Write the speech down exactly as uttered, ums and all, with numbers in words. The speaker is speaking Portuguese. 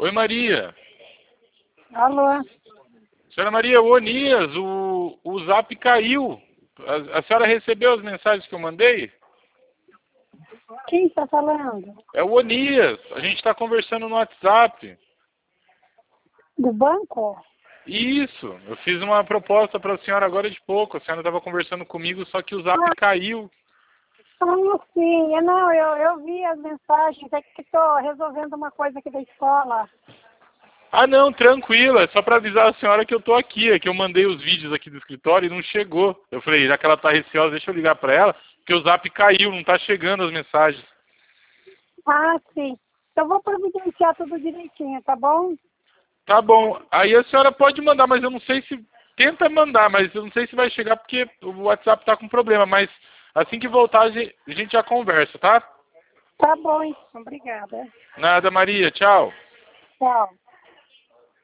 Oi, Maria. Alô? Senhora Maria, o Onias, o, o zap caiu. A, a senhora recebeu as mensagens que eu mandei? Quem está falando? É o Onias. A gente está conversando no WhatsApp. Do banco? Isso. Eu fiz uma proposta para a senhora agora de pouco. A senhora estava conversando comigo, só que o zap Ah, caiu. ah, sim. Eu, não, eu, eu vi as mensagens. É que estou resolvendo uma coisa aqui da escola. Ah, não, tranquilo. É só para avisar a senhora que eu tô aqui. É que eu mandei os vídeos aqui do escritório e não chegou. Eu falei, já que ela tá receosa, deixa eu ligar para ela, porque o zap caiu, não tá chegando as mensagens. Ah, sim. Eu vou providenciar tudo direitinho, tá bom? Tá bom. Aí a senhora pode mandar, mas eu não sei se... Tenta mandar, mas eu não sei se vai chegar porque o WhatsApp tá com problema. Mas assim que voltar, a gente a gente já conversa, tá? Tá bom, então. Obrigada. Nada, Maria. Tchau. Tchau.